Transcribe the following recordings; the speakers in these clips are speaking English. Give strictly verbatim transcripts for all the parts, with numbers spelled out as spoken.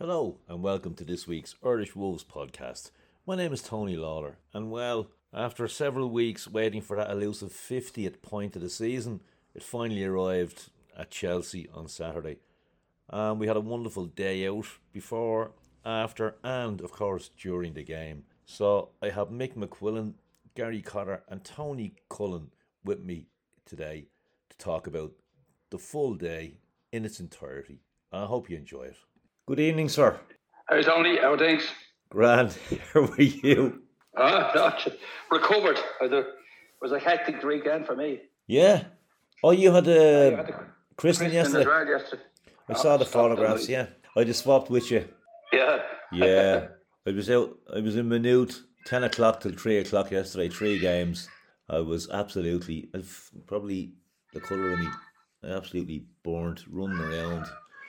Hello and welcome to this week's Irish Wolves podcast. My name is Tony Lawler and well, after several weeks waiting for that elusive fiftieth point of the season, it finally arrived at Chelsea on Saturday. Um, we had a wonderful day out before, after and of course during the game. So I have Mick McQuillan, Gary Cotter and Tony Cullen with me today to talk about the full day in its entirety. I hope you enjoy it. Good evening, sir. Hey, Tony. How are things? Grand. How are you? Ah, not recovered. It was a hectic weekend for me. Yeah. Oh, you had a I had the christening christening yesterday? as well yesterday. I Oh, saw the stop photographs, them. yeah. I just swapped with you. Yeah. Yeah. I was out, I was in Minute, ten o'clock till three o'clock yesterday, three games. I was absolutely, I've probably the colour of me, absolutely burnt, running around.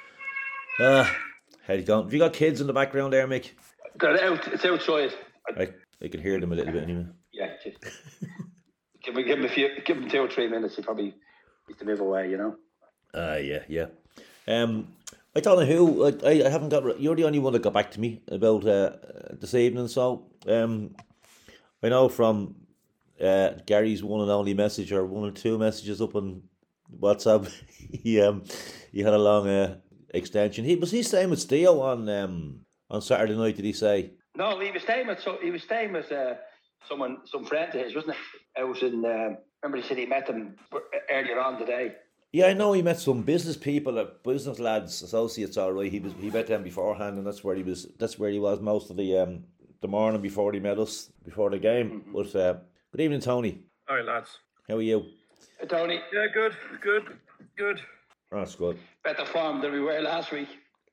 Ah, how you going? Have you got kids in the background there, Mick? They're out. It's outside. I, I can hear them a little bit anyway. Yeah. just- give me, give me a few, give them two or three minutes. He probably needs to move away. You know. Ah, yeah, yeah. Um, I don't know who. I, I haven't got. You're the only one that got back to me about uh, this evening. So, um, I know from uh, Gary's one and only message or one or two messages up on WhatsApp. he um he had a long uh, extension. He was he staying with Steo on um on Saturday night. Did he say? No, he was staying with so he was staying with uh, someone, some friend of his, wasn't it? Out in. Um, remember, he said he met them earlier on today. Yeah, I know he met some business people, uh, business lads, associates. All right, he was he met them beforehand, and that's where he was. That's where he was most of the um the morning before he met us before the game. Mm-hmm. But uh, good evening, Tony. All right, lads. How are you? Hey, Tony, Yeah, good, good, good. Oh, that's good. better form than we were last week.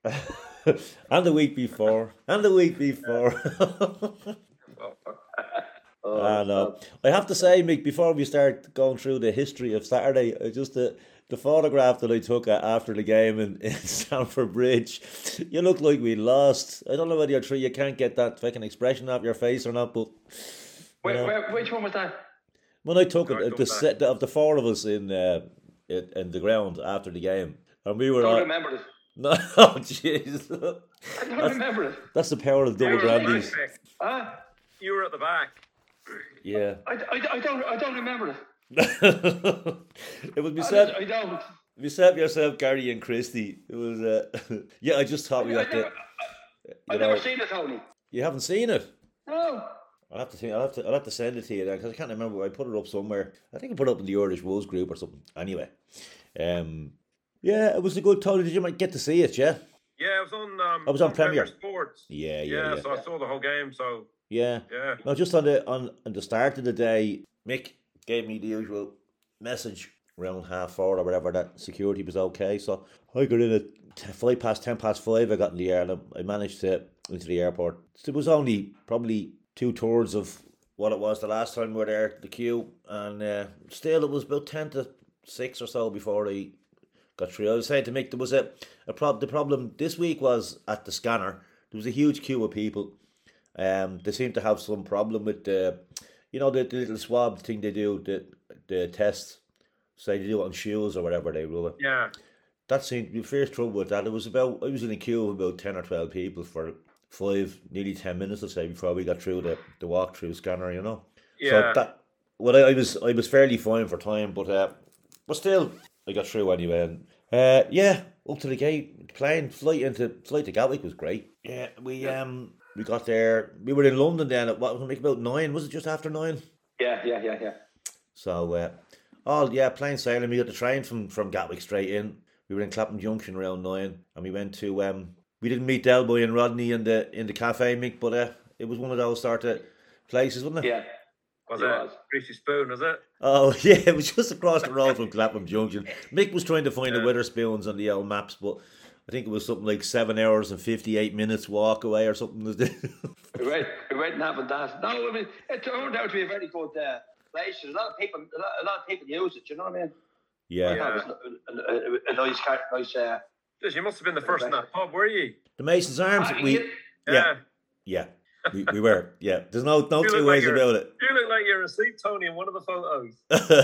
And the week before, and the week before. Oh, I know. I have to say, Mick, before we start going through the history of Saturday, uh, just the the photograph that I took uh, after the game in, in Stamford Bridge, you look like we lost. I don't know whether you're true. You can't get that fucking expression off your face or not, but Where, know. where, which one was that? when I took No, I it, uh, don't the know. set of the four of us in uh, in, in the ground after the game, and we were Don't on. remember it. No, oh, jeez. I don't That's- remember it. That's the power of double You were at the brandies. back, Mick. Ah, You were at the back. Yeah. I, I, I don't I don't remember it. It was I, myself, I don't. myself, yourself, Gary, and Christy. It was, uh, yeah. I just thought we I had to. never, You I've know, never seen it, Tony. you haven't seen it. No. I'll have to think. I'll have to. I'll have to send it to you then because I can't remember. I put it up somewhere. I think I put it up in the Irish Wolves group or something. Anyway, um, yeah, it was a good Tony. Did you might get to see it? Yeah. Yeah, I was on. Um, I was on Premier. Sports. Yeah, yeah, Yeah, yeah. so I saw the whole game. So Yeah. yeah, No, just on the on, on the start of the day, Mick gave me the usual message around half four or whatever that security was okay. So I got in at t- five past ten past five. I got in the air and I I managed to into the airport. It was only probably two tours of what it was the last time we were there, the queue, and uh, still it was about ten to six or so before I got through. I was saying to Mick there was a, a prob- the problem this week was at the scanner. There was a huge queue of people. Um, they seem to have some problem with the, you know, the, the little swab thing they do, the the test. Say they do it on shoes or whatever they do it. yeah. That seemed to be first trouble with that. It was about I was in a queue of about ten or twelve people for five, nearly ten minutes, I'd say, before we got through the, the walk through scanner. You know. Yeah. So that well, I, I was I was fairly fine for time, but uh, but still I got through anyway. And uh, yeah, up to the gate, plane flight into flight to Gatwick was great. Yeah, we um. We got there. We were in London then at what was it, about nine? Was it just after nine? Yeah, yeah, yeah, yeah. So, uh, oh yeah, plain sailing. We got the train from, from Gatwick straight in. We were in Clapham Junction around nine, and we went to um. We didn't meet Delboy and Rodney in the in the cafe, Mick, but uh, it was one of those sort of places, wasn't it? Yeah. Was It it was. Greasy Spoon? Was it? Oh yeah, it was just across the road from Clapham Junction. Mick was trying to find the Yeah. Witherspoons on the old maps, but I think it was something like seven hours and fifty-eight minutes walk away or something. We went, we went and having that. No, I mean, it turned out to be a very good uh, place. There's a lot of people, a lot, a lot of people use it. You know what I mean? yeah. I thought it was a, a, a, a nice, car- nice. Uh, Jeez, you must have been the first in that pub, were you? The Mason's Arms. ah, We yeah. yeah yeah we, we were yeah. There's no no You two look ways like you're- about it. You look like you're asleep, Tony, in one of the photos.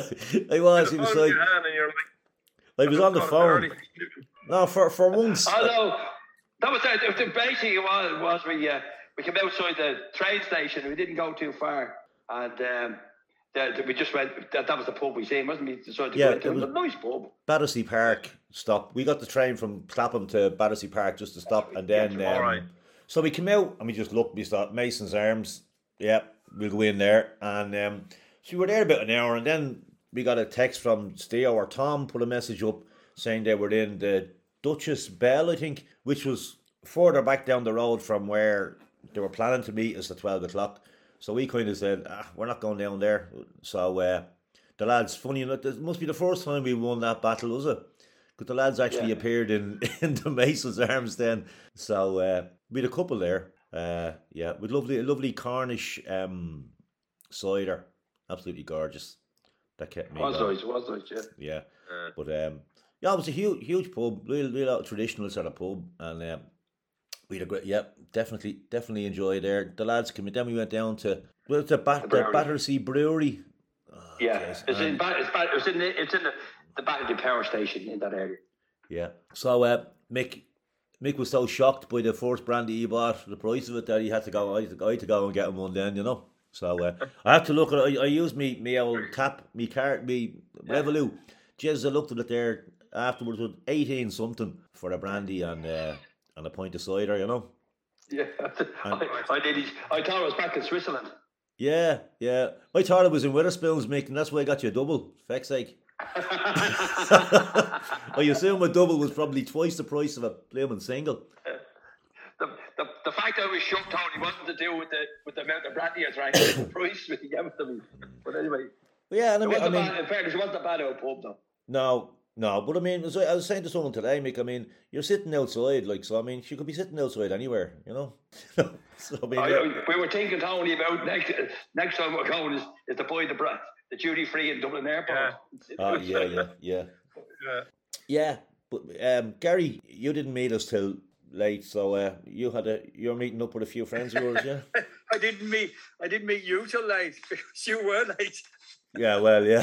I was. He You was got the phone like in your hand and you're like, I was on the "God, phone. early." No, for for once. Although, That was it. It basically was was we uh, we came outside the train station. We didn't go too far, and um, the, the, we just went. That, that was the pub we seen, wasn't we? Decided to Yeah, go into it was- a nice pub. Battersea Park stop. We got the train from Clapham to Battersea Park just to stop, and then Yeah, um, alright. so we came out and we just looked. We thought Mason's Arms. Yeah, we'll go in there, and um, so we were there about an hour, and then we got a text from Steve or Tom put a message up saying they were in the Duchess Bell, I think, which was further back down the road from where they were planning to meet us at twelve o'clock. So we kind of said, ah, we're not going down there. So uh, the lads, funny enough, it must be the first time we won that battle, was it? Because the lads actually Yeah. appeared in, in the Mason's Arms then. So uh, we had a couple there. Uh, yeah, with lovely, lovely Cornish um, cider. Absolutely gorgeous. That kept me Was going. nice, was nice, yeah. Yeah. Uh, But um, yeah, it was a huge, huge pub, real, real traditional sort of pub, and um, we had a great, yeah, definitely, definitely enjoyed there. The lads came in. Then we went down to well, the, Bat- The the brewery. Battersea Brewery. Oh, Yeah, jeez, it's in, and- Ba- it's, Ba- it's in the it's in the, the Battersea Power Station in that area. yeah. So uh, Mick, Mick was so shocked by the first brandy he bought, the price of it, that he had to go. I had to, I had to go and get him one then, you know. So uh, I had to look at. I, I used me me old tap, me card, me Revolut. Jez, I looked at it there afterwards with eighteen something for a brandy and uh, and a pint of cider, you know. Yeah, I, I did. it- I thought I was back in Switzerland. Yeah, yeah. I thought it was in Witherspoons, Mick, and that's why I got you a double. Feck's sake. I assume a double was probably twice the price of a blooming single. The, the, the fact that I was shocked, Tony, wasn't to do with the with the amount of brandy I drank. It was the price we gave to me. But anyway, But yeah, and I it mean, I wasn't mean a bad, in fairness, it wasn't a bad old pub though. no, no, but I mean, as I I was saying to someone today, Mick, I mean, you're sitting outside, like, so I mean, she could be sitting outside anywhere, you know? So I mean, I, yeah. I- we were thinking, Tony, about next next time we're going is, is to buy the bra- the duty free in Dublin Airport. Oh, yeah, yeah, yeah. yeah. Yeah, but um, Gary, you didn't meet us till late, so uh, you had a you're meeting up with a few friends of yours, yeah. I didn't meet I didn't meet you till late because you were late. Yeah, well, yeah,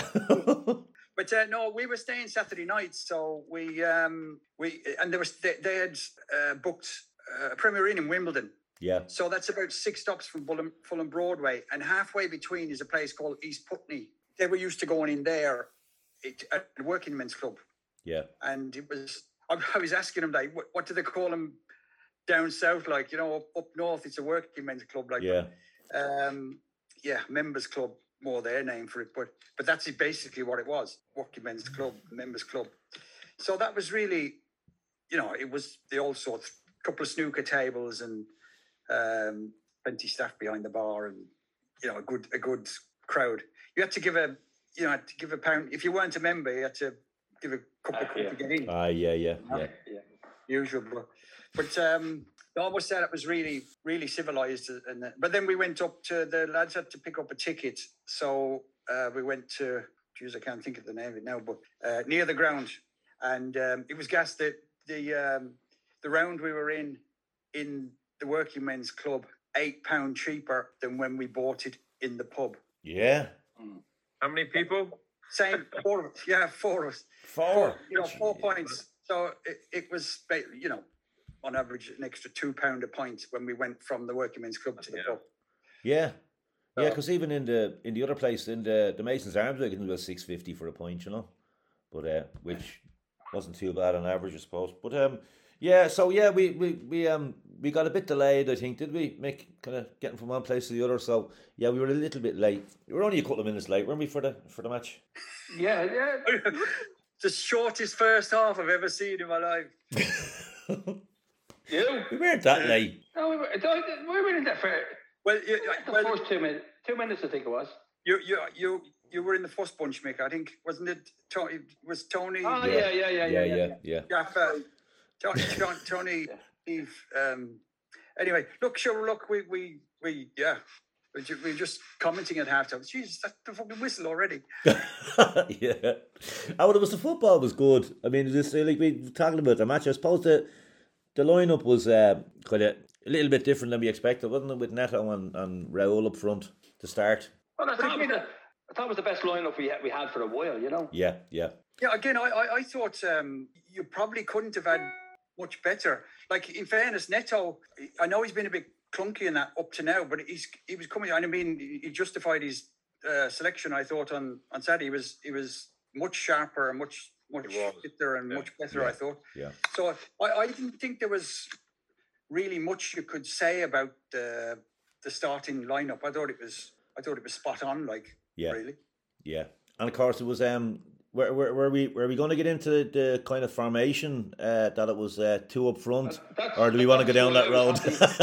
But uh, no, we were staying Saturday night, so we um we and there was they, they had uh, booked uh, a Premier Inn in Wimbledon. yeah, So that's about six stops from Fulham, Fulham Broadway, and halfway between is a place called East Putney. They were used to going in there it, at the Working Men's Club, yeah, and it was. I, I was asking them like, what, what do they call them down south? Like, you know, up, up north, it's a Working Men's Club. Like, yeah, um, yeah, members club, more their name for it, but but that's basically what it was: Working Men's Club, members club. So that was really, you know, it was the old sorts, couple of snooker tables and um, plenty staff behind the bar, and you know, a good a good crowd. You had to give a, you know, had to give a pound if you weren't a member. You had to give a couple of Ah, quid yeah. to get in. ah, yeah, yeah, yeah, Yeah. Usual, but, but um, I almost said it was really, really civilized. And uh, but then we went up to the lads had to pick up a ticket, so uh, we went to. Geez, I can't think of the name of it now, but uh, near the ground, and um, it was gas that the um, the round we were in in the Working Men's Club eight pound cheaper than when we bought it in the pub. yeah. How many people? Same, four of us, yeah, four of us. Four. You know, four points. So it, it was, ba- you know, on average an extra two pound a pint when we went from the Working Men's Club to the Yeah. pub. Yeah, yeah, So- because even in the in the other place, in the the Mason's Arms, I can do a six fifty for a pint, you know, but uh, which wasn't too bad on average, I suppose. But um, yeah, so yeah, we we we um we got a bit delayed, I think, did we? Mick, kind of getting from one place to the other. So yeah, we were a little bit late. We were only a couple of minutes late, weren't we, for the for the match? Yeah, yeah. The shortest first half I've ever seen in my life. You? We weren't that late. No, we were, we were in there for Well, you, the well, first two minutes. Two minutes, I think it was. you, you, you, you were in the first bunch, Mick. I think wasn't it? Tony was Tony. Oh, yeah, yeah, yeah, yeah, yeah. yeah, yeah. Gaffer, Tony, Tony, Tony, Steve. Um, anyway, look, sure, look, we, we, we, yeah, we ju- we were just commenting at halftime. Jesus, that's the fucking whistle already. Yeah. Oh, well, it was the football was good. I mean, this like we were talking about the match. I suppose the the lineup was uh, kind of a little bit different than we expected, wasn't it? With Neto and, and Raul up front to start. Well, I thought, it was the, I thought it was the best lineup we had, we had for a while, you know. Yeah, yeah, Yeah, again, I, I, I thought um, you probably couldn't have had much better. Like, in fairness, Neto, I know he's been a bit clunky in that up to now, but he's he was coming. I mean, he justified his uh, selection. I thought on on Saturday he was he was much sharper and much much fitter and yeah. much better. Yeah. I thought. Yeah. So I, I didn't think there was really much you could say about the the starting lineup. I thought it was I thought it was spot on. Like, Yeah. really. Yeah, and of course it was. Um, were, were, were we were we going to get into the, the kind of formation uh, that it was uh, two up front, That's- or do we want to go down that road?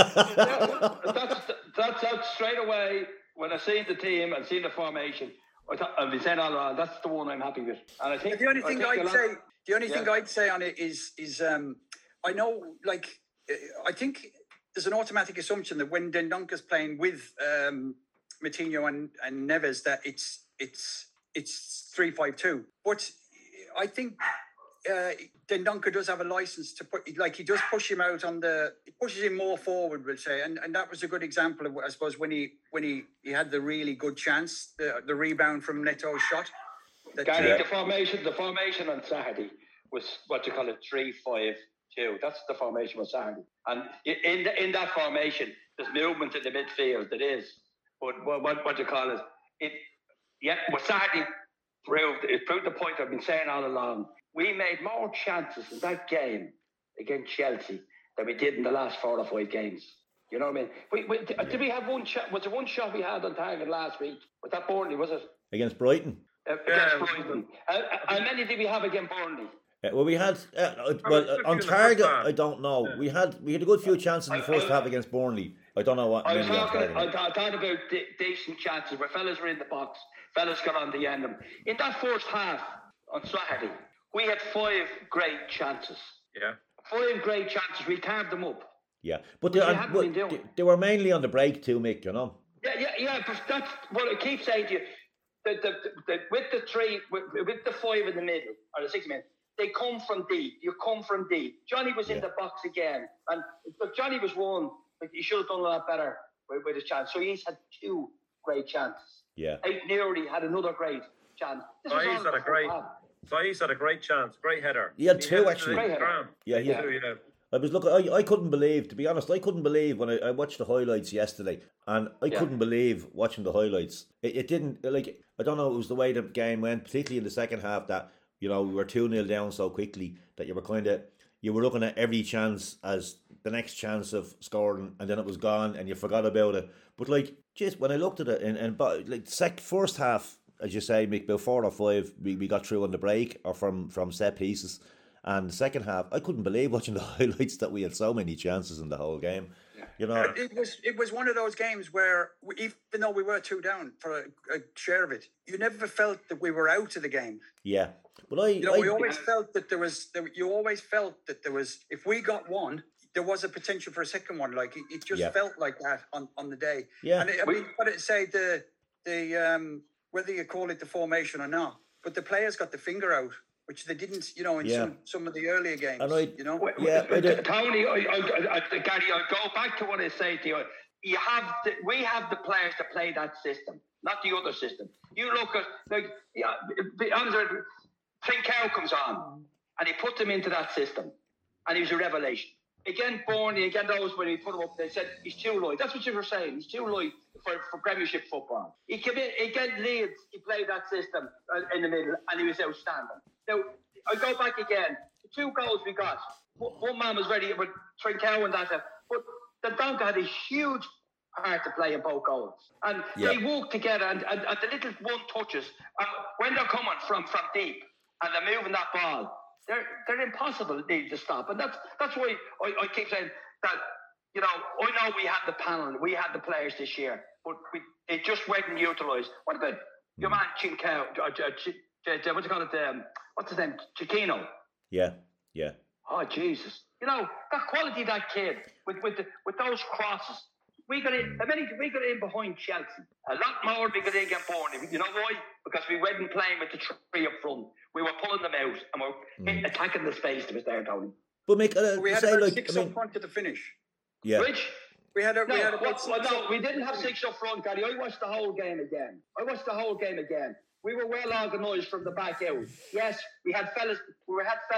Yeah, that's, that's that's straight away. When I seen the team and seen the formation, I thought, I've been saying all along, that's the one I'm happy with. And I think The only I thing think a I'd lot- say, the only Yeah. thing I'd say on it is, is um, I know, like, uh, I think there's an automatic assumption that when Dendonker's playing with um, Matinho and, and Neves, that it's it's it's three five two. But I think uh, Dendonker does have a license to put, like, he does push him out on the, he pushes him more forward, we'll say, and and that was a good example of, I suppose, when he when he, he had the really good chance, the the rebound from Neto's shot. That, Gary, Yeah. the formation, the formation on Saturday was what you call a three five two. That's the formation on Saturday, and i- in the, in that formation, there's movement in the midfield. There is, but what what, what you call it? It yeah. What Saturday proved it proved the point I've been saying all along. We made more chances in that game against Chelsea than we did in the last four or five games. You know what I mean? We, we, did we have one shot? Was there one shot we had on target last week? Was that Burnley? Was it? Against Brighton. Uh, Yeah, against Brighton. Uh, uh, how many did we have against Burnley? Uh, well, we had uh, uh, I well was uh, looking on in the first target. half. I don't know. Yeah. We had we had a good few chances in the I- first I- half against Burnley. I don't know what I was many on talking, target. I thought thought about de- decent chances where fellas were in the box, fellas got on the end of them. In that first half on Saturday, we had five great chances. Yeah. Five great chances. We carved them up. Yeah, but they, Which we and- haven't but been doing. they, they were mainly on the break too, Mick. You know. Yeah, yeah, yeah. But that's what I keep saying to you. The, the, the, with the three, with, with the five in the middle, or the six men, they come from deep. You come from deep. Johnny was in Yeah. the box again. And look, Johnny was one, but he should have done a lot better with, with his chance. So he's had two great chances. Yeah. Eight Newry had another great chance. This was Oh, all he's had a in the great, first half. so he's had a great chance, great header. He had two, headed actually. to the Great header. ground. Yeah, he Yeah. Two, yeah. I was looking. I, I couldn't believe, to be honest, I couldn't believe when I, I watched the highlights yesterday, and I Yeah. couldn't believe watching the highlights. It, it didn't like I don't know. It was the way the game went, particularly in the second half. That you know we were two nil down so quickly that you were kind of you were looking at every chance as the next chance of scoring, and then it was gone, and you forgot about it. But like, just when I looked at it, and, and but like sec first half, as you say, Mick, about four or five, we, we got through on the break or from from set pieces. And the second half, I couldn't believe watching the highlights that we had so many chances in the whole game. You know, It was it was one of those games where we, even though we were two down for a, a share of it, you never felt that we were out of the game. yeah. But I, You know, I we always felt that there was. There, you always felt that there was. If we got one, there was a potential for a second one. Like it, it just Yeah. felt like that on, on the day. yeah, And it, I mean, but it say the the um, whether you call it the formation or not, but the players got the finger out, which they didn't. You know, in Yeah. some some of the earlier games. And I- you know, Wait, Yeah, wait, I did. Tony, I, I, I, Gary, I go back to what I say to you. You have the, we have the players to play that system, not the other system. You look at like yeah, be honest, Trincao comes on and he put them into that system, and he was a revelation. Again, Borney, again those when he put him up, they said he's too light. That's what you were saying. He's too light for, for Premiership football. He came in against Leeds. He played that system uh, in the middle, and he was outstanding. Now I go back again. The two goals we got. One one man was ready with Trincao and that, but the Donka had a huge part to play in both goals, and Yeah. they walk together. And, and, and the little one touches, and when they're coming from from deep and they're moving that ball, they're they're impossible need to stop. And that's that's why I, I keep saying that. You know, I know we had the panel, we had the players this year, but we it just wasn't utilised. What about your man Chinkao? Uh, uh, Ch- Ch- what do you call it? Um, what's his name? Chiquino. yeah, yeah, Oh Jesus! You know that quality, of that kid with with the, with those crosses. We got in. How many we got in behind Chelsea? A lot more we got in against Burnley. You know why? Because we weren't playing with the three up front. We were pulling them out and we were attacking the space that was there, Tony. But Mick, uh, we had say about like, six I mean, up front to the finish. yeah, Which We had a, no, we had about what, six well, no, up we front didn't to have the finish. six up front, Gary. I watched the whole game again. I watched the whole game again. We were well organised from the back out. Yes, we had fellas. We had fellas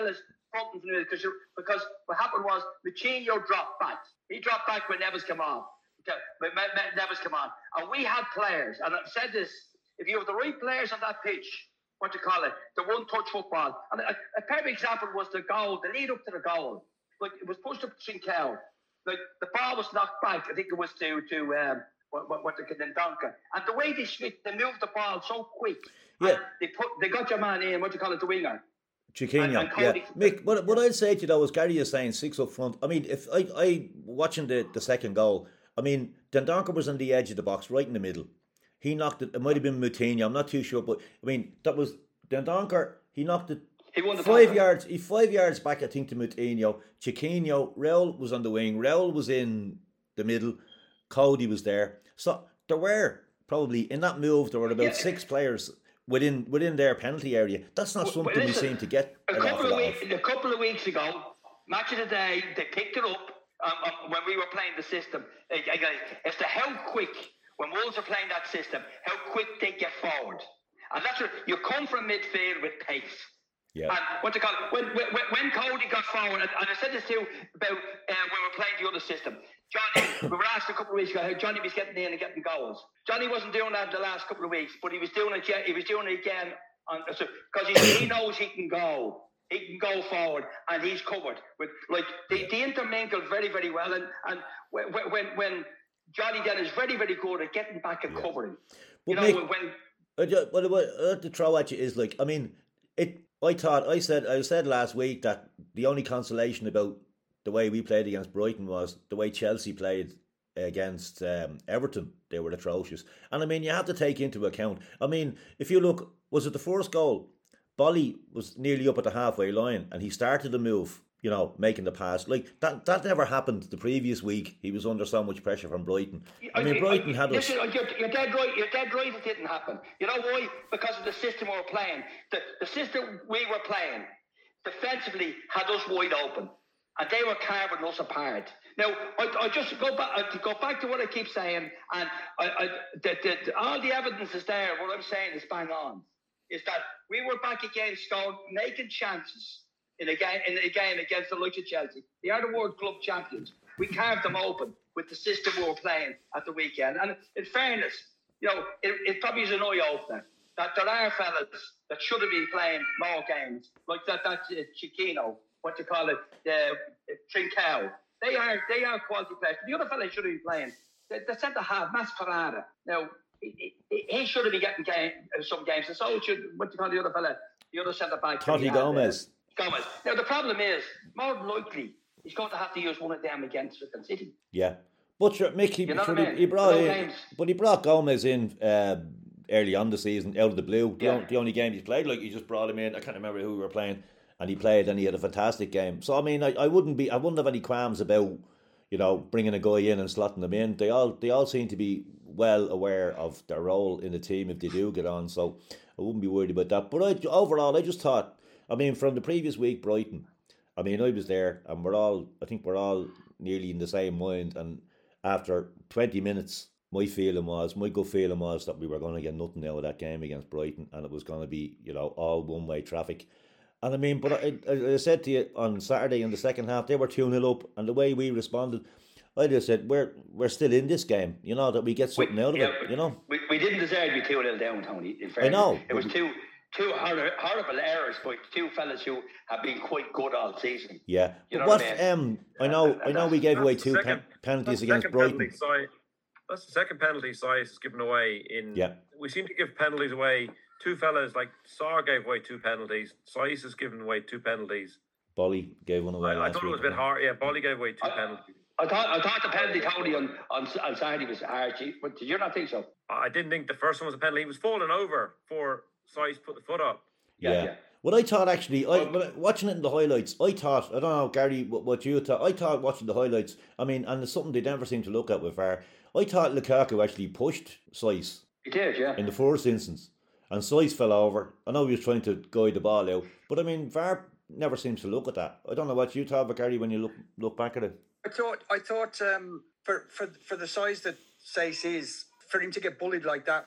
front and middle because because what happened was Moutinho dropped back. He dropped back when Neves came on. Okay, when Neves came on, and we had players. And I've said this: if you have the right players on that pitch, what do you call it? The one-touch football. And a, a perfect example was the goal, the lead up to the goal. Like it was pushed up to Trincao. Like the ball was knocked back. I think it was to to um, what what, what the Dendoncker. And the way they switched, they moved the ball so quick. Yeah. They put they got your man in. What do you call it? The winger. Chiquinho, yeah. Mick, what, what I'd say to you though is Gary is saying six up front. I mean, if I, I watching the, the second goal, I mean, Dendoncker was on the edge of the box, right in the middle. He knocked it. It might have been Moutinho. I'm not too sure, but I mean, that was Dendoncker. He knocked it he won the five ball. yards. He five yards back, I think, to Moutinho. Chiquinho, Raul was on the wing. Raul was in the middle. Cody was there. So there were probably in that move there were about yeah. six players within within their penalty area. That's not something well, listen, we seem to get. A couple of weeks, of. a couple of weeks ago, match of the day, they picked it up um, um, when we were playing the system. As to how quick, when Wolves are playing that system, how quick they get forward, and that's what you come from midfield with pace. Yeah. And what do you call it? When, when, when Cody got forward, and I said this too about uh, when we were playing the other system. Johnny, we were asked a couple of weeks ago how Johnny was getting in and getting goals. Johnny wasn't doing that the last couple of weeks, but he was doing it. He was doing it again on because he, he knows he can go. He can go forward, and he's covered with like they, they intermingle very, very well. And and when when, when Johnny then is very, very good at getting back and yeah. covering. You but know Mick, when. I just, what I have to throw at you is like I mean it. I thought I said I said last week that the only consolation about the way we played against Brighton was the way Chelsea played against um, Everton. They were atrocious. And I mean, you have to take into account, I mean, if you look, was it the first goal? Bolly was nearly up at the halfway line and he started the move, you know, making the pass. Like, that that never happened the previous week. He was under so much pressure from Brighton. I mean, Brighton had us... Listen, you're, you're dead right. You're dead right it didn't happen. You know why? Because of the system we were playing. The, the system we were playing defensively had us wide open. And they were carving us apart. Now, I, I just go back. I go back to what I keep saying, and I, I, the, the, all the evidence is there. What I'm saying is bang on. Is that we were back against Stoke, making chances in a game, in a game against the likes of Chelsea. They are the World Club champions. We carved them open with the system we were playing at the weekend. And in fairness, you know, it, it probably is an eye opener that there are fellas that should have been playing more games, like that that uh, Chiquinho. What you call it, the uh, Trincao. They are they are quality players. The other fella should have been playing. The, the centre half, Mascherano. Now he, he, he should have been getting game, uh, some games. And so should what you call the other fella, the other centre back. Toti Gomez. Uh, Gomez. Now the problem is, more than likely, he's going to have to use one of them against Swindon City. Yeah, but sure, Mick, he, you know sure, I mean? he brought in, games. but he brought Gomez in uh, early on the season, out of the blue. The, yeah. only, the only game he's played, like he just brought him in. I can't remember who we were playing. And he played, and he had a fantastic game. So I mean, I, I wouldn't be, I wouldn't have any qualms about, you know, bringing a guy in and slotting them in. They all, they all seem to be well aware of their role in the team if they do get on. So I wouldn't be worried about that. But I, overall, I just thought, I mean, from the previous week, Brighton. I mean, I was there, and we're all, I think we're all nearly in the same mind. And after twenty minutes, my feeling was, my gut feeling was that we were going to get nothing out of that game against Brighton, and it was going to be, you know, all one way traffic. And I mean, but I, I said to you on Saturday in the second half, they were two nil up, and the way we responded, I just said, we're we're still in this game, you know, that we get something we, out of yeah, it, you know. We, we didn't deserve to be two nil down, Tony, in fairness. I know. It was two two horrible, horrible errors by two fellas who have been quite good all season. Yeah. You but know what, what I mean? um, I know, uh, I know we gave away two second, pen- penalties that's against Brighton. Penalty, sorry, that's the second penalty Size is given away in. Yeah. We seem to give penalties away. Two fellas, like Sarr gave away two penalties. Size has given away two penalties. Bolly gave one away. I, I thought it was a bit hard. Yeah, Bolly gave away two I, penalties. I thought I thought the penalty Tony on, on on Saturday was Archie, but did you not think so? I didn't think the first one was a penalty. He was falling over for Size put the foot up. Yeah. Yeah. yeah. What I thought actually, I well, watching it in the highlights, I thought, I don't know, Gary, what, what you thought, I thought watching the highlights, I mean, and it's something they never seem to look at with V A R, I thought Lukaku actually pushed Sice. He did, yeah. In the first instance. And Sice fell over. I know he was trying to guide the ball out, but I mean, V A R never seems to look at that. I don't know what you thought, Gary, when you look look back at it. I thought, I thought, um, for for for the size that Sice is, for him to get bullied like that was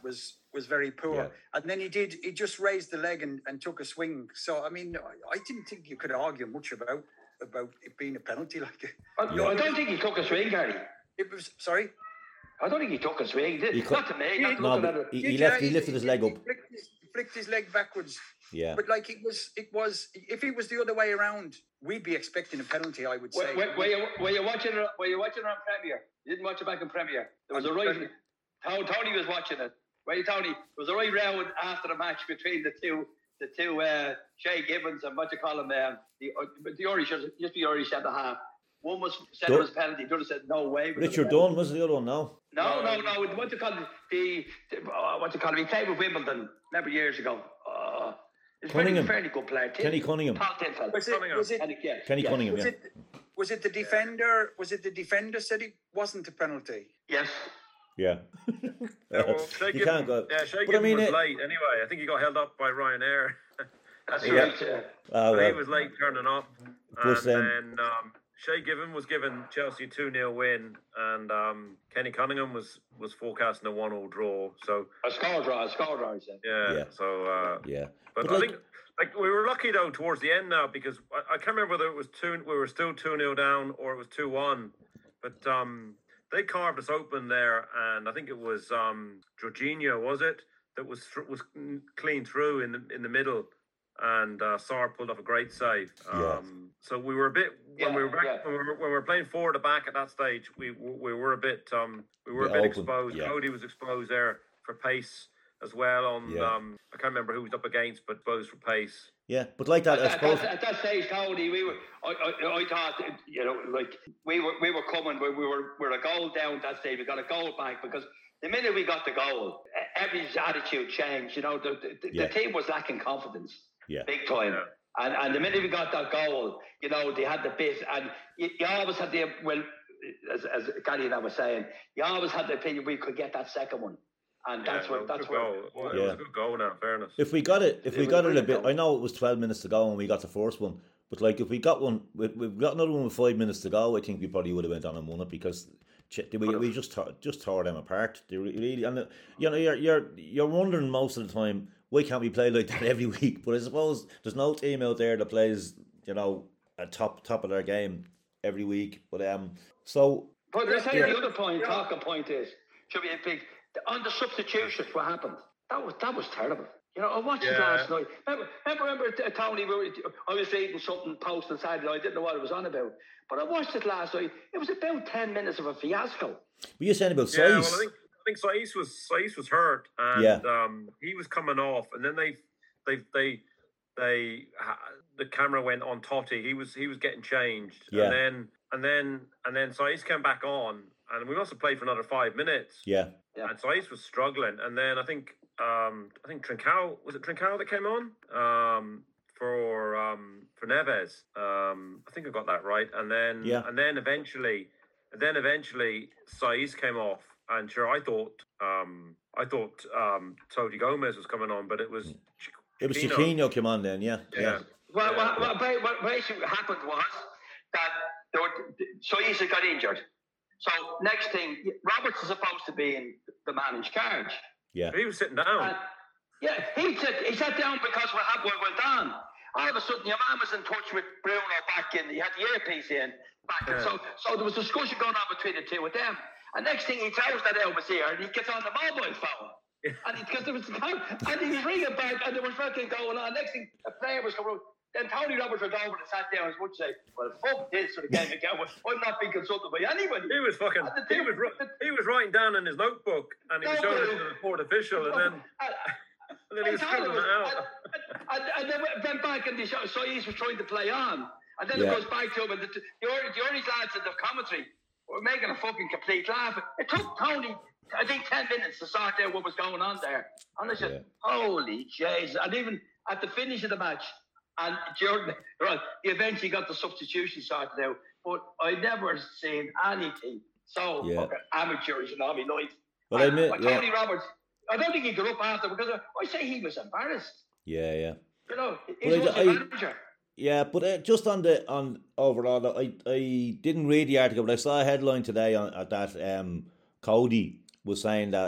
was very poor. Yeah. And then he did, he just raised the leg and, and took a swing. So, I mean, I, I didn't think you could argue much about about it being a penalty. Like, I, you know, I don't think he took a swing, Gary. it was, sorry? I don't think he took a swing. Did, He co- not to me. Not No, looking but at it. he, Did he you? left. He lifted his leg up. Flicked his, flicked his leg backwards. Yeah. But like it was, it was. If it was the other way around, we'd be expecting a penalty. I would say. Were, were, were, you, were you watching it? Were you watching it on Premier? You didn't watch it back in Premier. There was a right. Tony, Tony was watching it. Right, Tony. There was a right round after the match between the two, the two uh, Shay Gibbons and what you call him, um, the uh, the Irish, just the Irish centre half. One was said it was a penalty. The other said no way. Richard Dunn was the other one. No. No, no, no. What you call it? The, the uh, what you call it? He played with Wimbledon. Remember years ago. Uh, It's a Cunningham. fairly good player. Tim. Kenny Cunningham. Paul Tinfeld. Was it? Was it? Kenny, yeah, Kenny yeah. Cunningham. Was Yeah. it? Was it the defender? Was it the defender said it wasn't a penalty? Yes. Yeah. Yeah, well, Shay you Gibbon, can't go. yeah, Shay But I Gibbon mean, was it- late anyway. I think he got held up by Ryanair. That's Yeah. right. Yeah. Ah, So he well. was late turning up. But, And um, then um, Shay Gibbon was given Chelsea a two nil win, and um, Kenny Cunningham was, was forecasting a one all draw. So, A score draw. A score draw. He said. yeah. Yeah. So, uh, Yeah. but, But I like- think like we were lucky though towards the end now because I, I can't remember whether it was two. We were still two nil down or it was two one, but um, they carved us open there, and I think it was um, Jorginho, was it, that was th- was clean through in the in the middle, and uh, Sarr pulled off a great save. Um, Yeah. So we were a bit when Yeah, we were back yeah. when, we were, when we were playing forward at the back at that stage. We we were a bit um, we were a Yeah, bit open, exposed. yeah. Cody was exposed there for pace as well. On Yeah. um, I can't remember who he was up against, but exposed for pace. Yeah. But like that, I At, suppose. that, at that stage, Cody, we were. I, I, I thought, you know, like we were, we were coming. We, we were, we were a goal down at that stage. We got a goal back because the minute we got the goal, every attitude changed. You know, the the, Yeah. the team was lacking confidence, Yeah. big time. Yeah. And and the minute we got that goal, you know, they had the bit, and you, you always had the well, as as Gary and I was saying, you always had the opinion we could get that second one, and that's Yeah, what it was a that's good what. goal. Well, Yeah. It was a good goal now, in fairness. If we got it, if It we was got it a brilliant bit, goal. I know it was twelve minutes to go when we got the first one, but like if we got one, we, we've got another one with five minutes to go. I think we probably would have went on and won it because ch- we we just tore, just tore them apart. They re- really, and uh, you know, you're you're you're wondering most of the time why can't we play like that every week? But I suppose there's no team out there that plays, you know, at top top of their game every week. But um, so But I say Yeah. the other point, talking point is, should be a big on the substitutions. What happened? That was that was terrible. You know, I watched it Yeah. last night. Remember, remember, remember uh, Tony? we were- I was reading something post on Saturday. I didn't know what it was on about, but I watched it last night. It was about ten minutes of a fiasco. were you saying about Yeah, well, size? I think I think Saiz was Saiz was hurt, and Yeah. um, he was coming off, and then they they they they ha- the camera went on Totti. He was he was getting changed, Yeah. and then and then and then Saiz came back on, and we must have played for another five minutes. Yeah, Yeah. And Saiz was struggling, and then I think um, I think Trincao was it Trincao that came on um, for um, for Neves. Um, I think I got that right, and then Yeah. and then eventually, and then eventually Saiz came off, and sure I thought um, I thought um, Toti Gomez was coming on, but it was Ch- it was Chiquinho. Chiquinho came on then. Yeah, Yeah. yeah, Well, Yeah. what, what, ba- what basically happened was that there were, so Isa got injured. So next thing, Roberts is supposed to be in the man in charge. yeah. He was sitting down. And, yeah, he sat, he sat down because what happened went on. All of a sudden, your man was in touch with Bruno back in. He had the earpiece in back, and Yeah. so so there was discussion going on between the two of them. And next thing he throws that Elvis here, and he gets on the mobile phone. And because there was and he was ringing back, and there was fucking going on. Next thing, a player was coming. Then Tony Roberts went over and sat down and would say, "Well, fuck this for the game again. I'm not being consulted by anybody." He was fucking. And the He thing- was. ri- He was writing down in his notebook, and he was No, showing it but- to the court official, and then And- and then he was I told scribbling him, it out. And, and, and then went back and the show, so he was trying to play on. And then Yeah. it goes back to him, and the, the, Irish, the Irish lads in the commentary were making a fucking complete laugh. It took Tony, I think, ten minutes to sort out what was going on there. And I said, Yeah. holy Jesus. And even at the finish of the match, and during, right, he eventually got the substitution sorted out. But I never seen anything so Yeah. fucking amateurish in all my life. But I And- admit, but yeah. Tony Roberts, I don't think he got up after because I, I say he was embarrassed. Yeah, yeah. You know, But he's I- was a I- manager. Yeah, but uh, just on the on overall, I I didn't read the article, but I saw a headline today on uh, that um Cody was saying that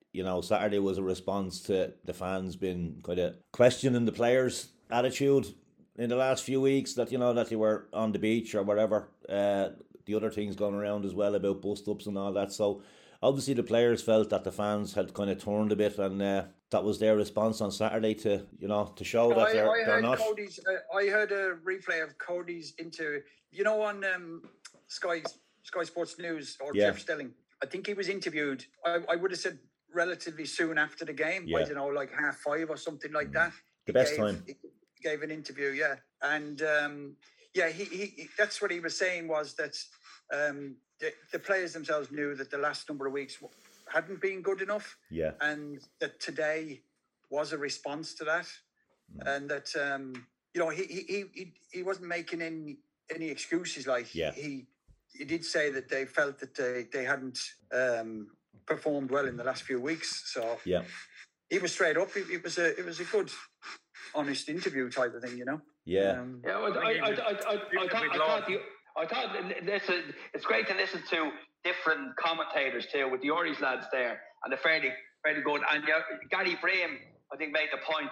you know, Saturday was a response to the fans been kind of questioning the players' attitude in the last few weeks, that, you know, that they were on the beach or whatever. Uh, the other things going around as well about bust-ups and all that. So obviously the players felt that the fans had kind of turned a bit, and uh, that was their response on Saturday to, you know, to show that I, they're, I they're heard not. Cody's, uh, I heard a replay of Cody's interview, you know, on um, Sky Sky Sports News, or Yeah. Jeff Stelling. I think he was interviewed, I, I would have said relatively soon after the game. Yeah. I don't know, like half five or something like that. The He best gave, time. He gave an interview, yeah. And um, yeah, he, he, he that's what he was saying, was that um, the, the players themselves knew that the last number of weeks hadn't been good enough. Yeah. And that today was a response to that. Mm. And that, um, you know, he, he, he, he wasn't making any, any excuses. Like, yeah. he, he did say that they felt that they, they hadn't um, performed well in the last few weeks. So yeah, he was straight up. It, it was a, it was a good, honest interview type of thing, you know? Yeah. Um, yeah, well, I, I, I, I, I, I, thought, I thought, the, I thought listen, it's great to listen to different commentators too, with the Irish lads there, and they're fairly, fairly good. And uh, Gary Braham, I think, made the point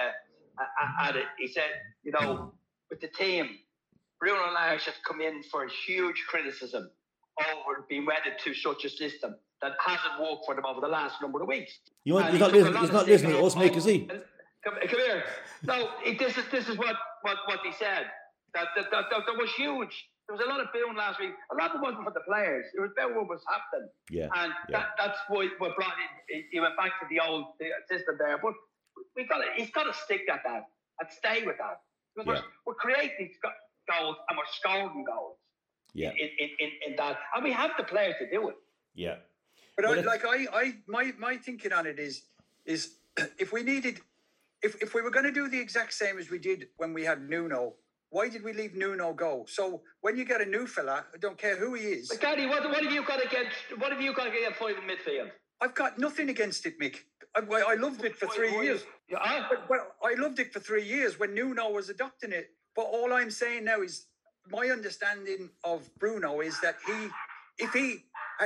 uh, at it. He said, you know, with the team, Bruno Lage has come in for a huge criticism over being wedded to such a system that hasn't worked for them over the last number of weeks. You want, he's, not listening, he's not listening to us, Mick, is he? Come, come here. No, it, this is this is what, what, what he said. That that, that that that was huge. There was a lot of booing last week. A lot of it wasn't for the players. It was about what was happening. Yeah. And yeah. that, that's why what brought it. He went back to the old system there. But we got he's got to stick at that and stay with that. Because yeah. we're, we're creating goals and we're scoring goals. Yeah. In, in, in, in that, and we have the players to do it. Yeah. But I, like I, I, my my thinking on it is is if we needed. If if we were going to do the exact same as we did when we had Nuno, why did we leave Nuno go? So when you get a new fella, I don't care who he is. But Gary, what, what have you got against? What have you got against five in midfield? I've got nothing against it, Mick. I, I loved it for three why, years. Yeah. But, but I loved it for three years when Nuno was adopting it. But all I'm saying now is my understanding of Bruno is that he, if he,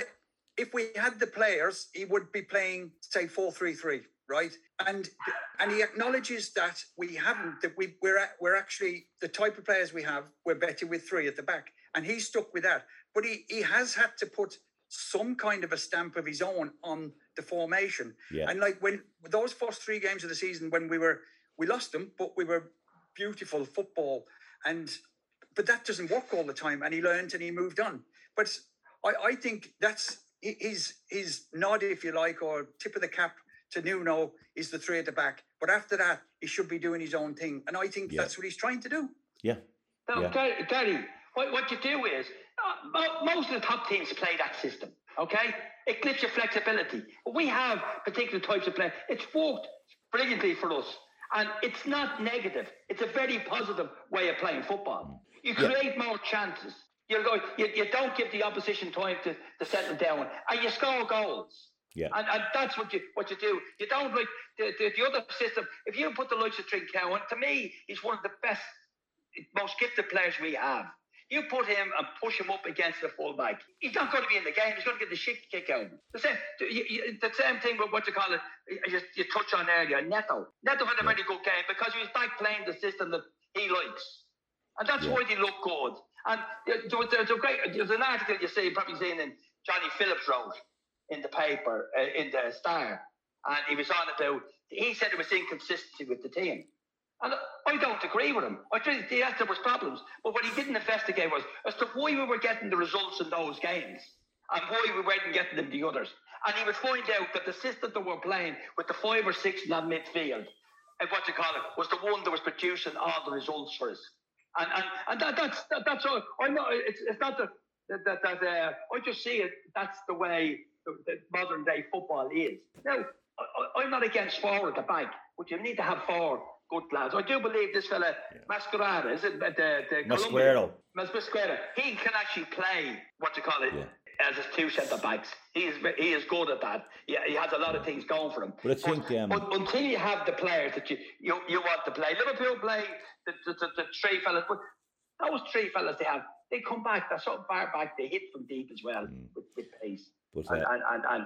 if we had the players, he would be playing, say, four three three. Right, and and he acknowledges that we haven't, that we we're at, we're actually the type of players we have. We're better with three at the back, and he's stuck with that. But he he has had to put some kind of a stamp of his own on the formation. Yeah. And like when those first three games of the season, when we were we lost them, but we were beautiful football, and but that doesn't work all the time. And he learned and he moved on. But I I think that's his his nod, if you like, or tip of the cap to Nuno is the three at the back. But after that, he should be doing his own thing. And I think yeah. that's what he's trying to do. Yeah. Now, yeah. Gary, what, what you do is, uh, most of the top teams play that system, okay? It gives you flexibility. But we have particular types of play. It's worked brilliantly for us. And it's not negative. It's a very positive way of playing football. You create yeah. more chances. You go. You, you don't give the opposition time to, to settle down. And you score goals. Yeah, and, and that's what you what you do. You don't like the, the, the other system. If you put the likes of Trincao, and to me, he's one of the best, most gifted players we have. You put him and push him up against the fullback. He's not going to be in the game. He's going to get the shit kicked out of him. The same, you, you, the same thing with what you call it. You, you touched on earlier, Neto. Neto had a very good game because he was back playing the system that he likes, and that's yeah. why they look good. And there, there's a great, there's an article you see, probably seen in Johnny Phillips wrote in the paper, uh, in the Star, and he was on about, he said there was inconsistency with the team. And I don't agree with him. I think yes, there was problems, but what he didn't investigate was as to why we were getting the results in those games and why we weren't getting them the others. And he would find out that the system that we're playing with the five or six in that midfield, and what you call it, was the one that was producing all the results for us. And and, and that, that's that, that's all. I know it's it's not that that that uh, I just see it. That's the way the, the modern day football is. Now, I, I'm not against four at the back, but you need to have four good lads. I do believe this fella, yeah. Mascherano, is it? The, the Mascherano. Mascherano. He can actually play, what you call it, yeah. as his two centre backs. He is he is good at that. Yeah, he has a lot of things going for him. But I think but, um, but until you have the players that you, you, you want to play, Liverpool play the, the, the, the three fellas, but those three fellas they have, they come back, they're so far back, they hit from deep as well mm. with, with pace. But, uh, and, and, and, and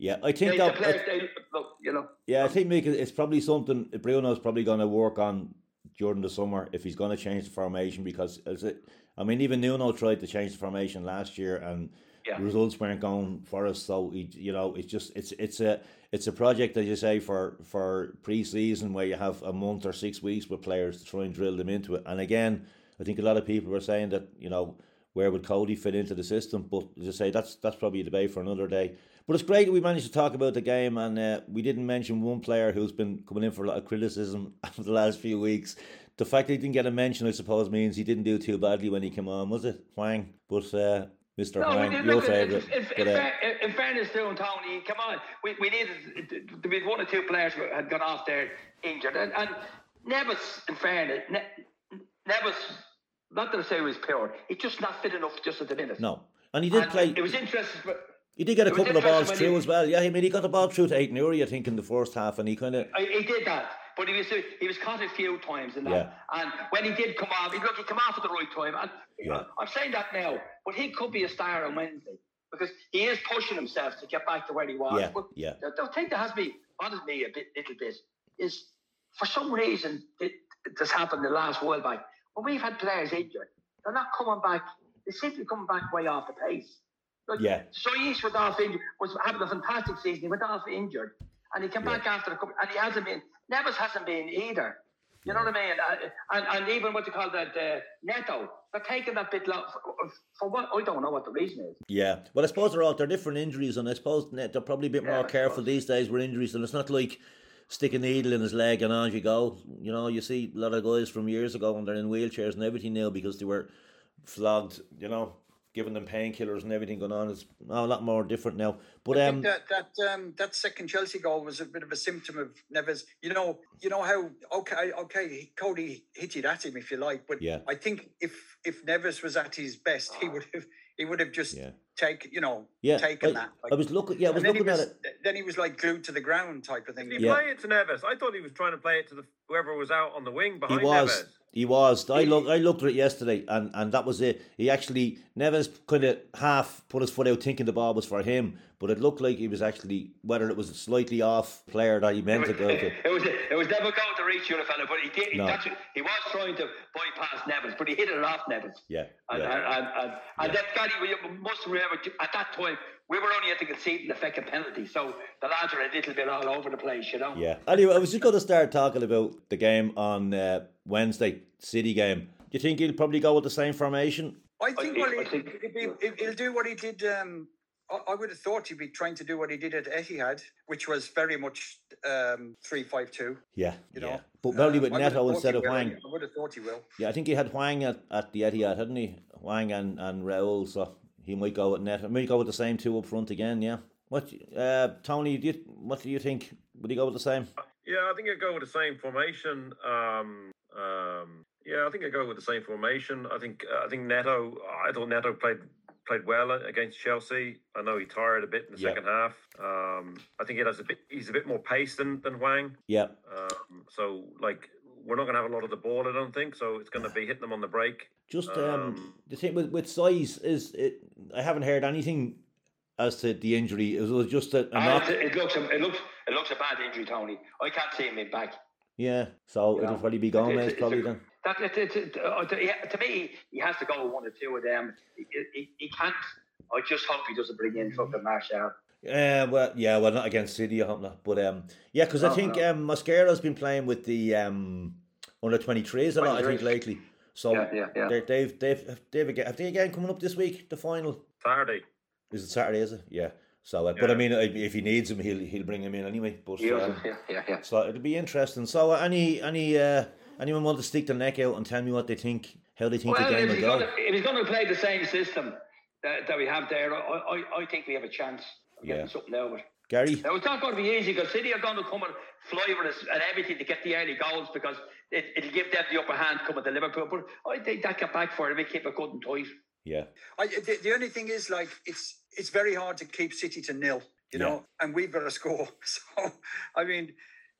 Yeah, I think They, that. the players, I- they, look, you know. yeah, I think Mick, it's probably something Bruno's probably going to work on during the summer if he's going to change the formation, because as it, I mean, even Nuno tried to change the formation last year and Yeah. the results weren't going for us. So he, you know, it's just it's it's a it's a project, as you say, for for pre-season where you have a month or six weeks with players to try and drill them into it. And again, I think a lot of people were saying that, you know, where would Cody fit into the system? But as I say, that's that's probably a debate for another day. But it's great that we managed to talk about the game, and uh, we didn't mention one player who's been coming in for a lot of criticism over the last few weeks. The fact that he didn't get a mention, I suppose, means he didn't do too badly when he came on, was it, Hwang? But uh, Mister No, Hwang, we, your look, favourite. In, in, But, uh, in, in fairness to him, Tony, come on. We, we needed to be one or two players who had got off there injured. And, and Neves, in fairness, ne- Neves, not that I say he was pure, he's just not fit enough just at the minute. no. And he did And play... It was interesting. But He did get a it was couple of balls interesting through when he- as well. Yeah, I mean, he got the ball through to Aidan Nuri, I think, in the first half, and he kind of... I- he did that. But he was he was caught a few times in that. Yeah. And when he did come off, he look he came off at the right time. And Yeah. I'm saying that now, but he could be a star on Wednesday because he is pushing himself to get back to where he was. Yeah, But yeah. The, the thing that has me bothered me a bit, little bit, is for some reason it, it has happened the last while back. When we've had players injured, they're not coming back. They seem to be coming back way off the pace. Like, Yeah. So East went off injured, was having a fantastic season. He went off injured, and he came Yeah. back after a couple, and he hasn't been. Neves hasn't been either. You know what I mean? Uh, And and even what you call that uh, Neto, they're taking that bit long for, for what I don't know what the reason is. Yeah, well, I suppose they're all they're different injuries, and I suppose they're probably a bit Yeah, more I careful suppose. these days with injuries. And it's not like stick a needle in his leg and on you go. You know, you see a lot of guys from years ago when they're in wheelchairs and everything now because they were flogged. You know, giving them painkillers and everything going on. It's a lot more different now. But I um, think that that um, that second Chelsea goal was a bit of a symptom of Neves. You know, you know how okay, okay, Cody hit it at him if you like, but Yeah. I think if if Neves was at his best, he would have he would have just Yeah. taken you know yeah, taken I, that. I was looking. Yeah, I was and then he looking was, at it. Then he was like glued to the ground type of thing. Did he Yeah. play it to Neves? I thought he was trying to play it to the whoever was out on the wing He behind was. Neves. He was. I looked. I looked at it yesterday, and, and that was it. He actually Neves kind of half put his foot out, thinking the ball was for him, but it looked like he was actually whether it was a slightly off player that he meant to go to. It was it was never going to reach you, the fella, but he did. No. That's, he was trying to bypass Neves, but he hit it off Neves. Yeah, And, yeah. and, and, and, and that Gary, we must remember at that time we were only at the conceding the second penalty, so the lads are a little bit all over the place, you know. Yeah. Anyway, I was just going to start talking about the game on uh, Wednesday, City game. Do you think he'll probably go with the same formation? I think, I- well, I he, think- he'll, he'll, he'll do what he did. Um, I, I would have thought he'd be trying to do what he did at Etihad, which was very much um, three five two. Yeah, You yeah. know, But probably Um, with I would have Neto thought instead he of will. Hwang. I would have thought he will. Yeah, I think he had Hwang at, at the Etihad, hadn't he? Hwang and, and Raul, so he might go with Neto. He might go with the same two up front again, yeah. What, uh, Tony, do you, what do you think? Would he go with the same? Yeah, I think I'd go with the same formation. Um, um, yeah, I think I'd go with the same formation. I think uh, I think Neto. I thought Neto played played well against Chelsea. I know he tired a bit in the Yeah. second half. Um, I think he has a bit. He's a bit more pace than than Hwang. Yeah, Um, so like we're not going to have a lot of the ball. I don't think so. It's going to be hitting them on the break. just um, Um, the thing with, with size is, it. I haven't heard anything as to the injury. It was just a, a Ah, knock. it, it looks a, it looks it looks a bad injury, Tony. I can't see him in back. Yeah, so You it'll know, probably be gone it's- now, it's probably a- then. That it, it, it, uh, to, yeah, to me, he has to go with one or two of them. He, he, he can't. I just hope he doesn't bring in fucking Martial. Uh, well, yeah, well, not against City, I hope not. But um, yeah, because I No, think no. um, Mosquera's been playing with the um under twenty-threes a lot, I think, twenty-threes. lately. So Yeah, yeah, yeah. they're- they've they've they've again, have they again coming up this week? The final Saturday. is it Saturday? Is it? Yeah. So, uh, but I Yeah. mean, if if he needs him, he'll he'll bring him in anyway. But He um, yeah, yeah, yeah. so it'll be interesting. So, uh, any any uh, anyone want to stick their neck out and tell me what they think, how they think Well, the game if will he's, go? gonna, if he's going to play the same system that, that we have there, I, I, I think we have a chance of getting Yeah. something out of it. Gary. Now, it's not going to be easy because City are going to come and fly with us and everything to get the early goals because it, it'll give them the upper hand coming to Liverpool. But I think that get back for it if we keep it good and tight. Yeah. I, the, the only thing is, like, it's it's very hard to keep City to nil, you Yeah. know, and we've got to score. So, I mean,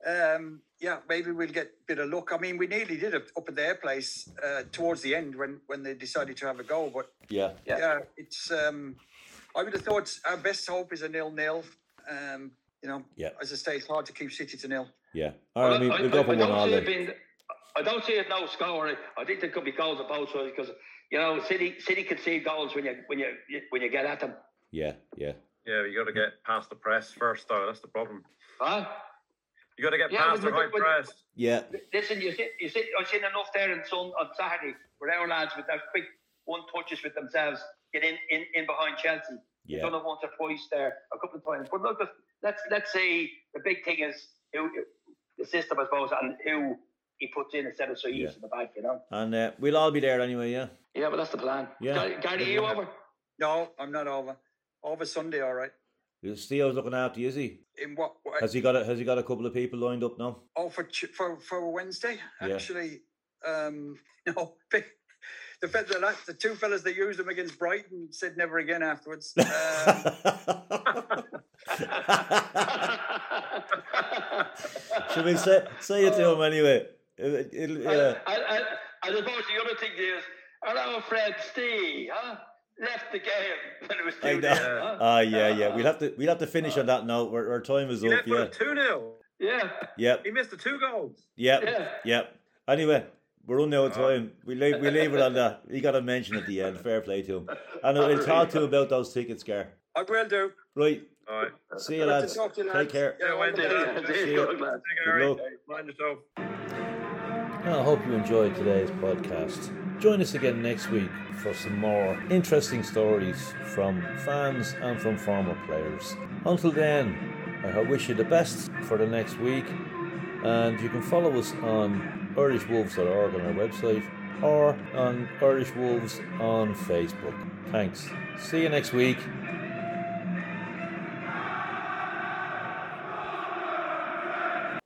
um, yeah, maybe we'll get a bit of luck. I mean, we nearly did it up at their place uh, towards the end when, when they decided to have a goal. But Yeah. Yeah. yeah, it's. Um, I would have thought our best hope is a nil-nil, Um, you know, Yeah. as I say, it's hard to keep City to nil. Yeah. All right, Well, we, I, we'll go I, for I one don't all see it then. being, I don't see it no score. I think there could be goals on both sides because you know City City concede goals when you when you when you get at them. Yeah, yeah. Yeah, you got to get past the press first, though. That's the problem. Huh? You got to get Yeah, past but- the high but- press. Yeah. Listen, you see, you see, I've seen enough there in Sun on Saturday where our lads with their quick one touches with themselves get in, in, in behind Chelsea. They've Yeah. done it once or twice there, a couple of times. But look, let's let's say the big thing is who the system, I suppose, and who he puts in instead of so Yeah. in the back, you know. And uh, we'll all be there anyway, yeah. Yeah, but that's the plan. Yeah. Gary, Gary, are you over? No, I'm not over. Over Sunday, all right. Steve's looking after you, is he? In what? what Has he got a, has he got a couple of people lined up now? oh, for Ch- for for Wednesday, Yeah. actually, um, no. The, fe- the, la- the two fellas that used him against Brighton said never again afterwards. Um, Should we say say it to him anyway? It, it, yeah. I, I, I, I suppose the other thing is, our old friend Steve, huh? Left the game when it was I two know. nil. Huh? Ah, yeah, yeah. We'll have to we'll have to finish on that note. Our, our time is He up. left with Yeah, a two nil. Yeah, yep, He missed the two goals. yep, yeah. yep. Anyway, we're running out of time. We leave we leave it on that. You got to mention at the end. Fair play to him. And we'll talk to him about those tickets, Gar. I will do. Right. All right. See you, Good to lads. talk to you, Take lads. care. Yeah, Yeah, all Wednesday, the lads. best. Yeah, See good, you. lad. Take Good care. luck. Mind yourself. I hope you enjoyed today's podcast. Join us again next week for some more interesting stories from fans and from former players. Until then, I wish you the best for the next week, and you can follow us on irish wolves dot org on our website or on Irish Wolves on Facebook. Thanks. See you next week.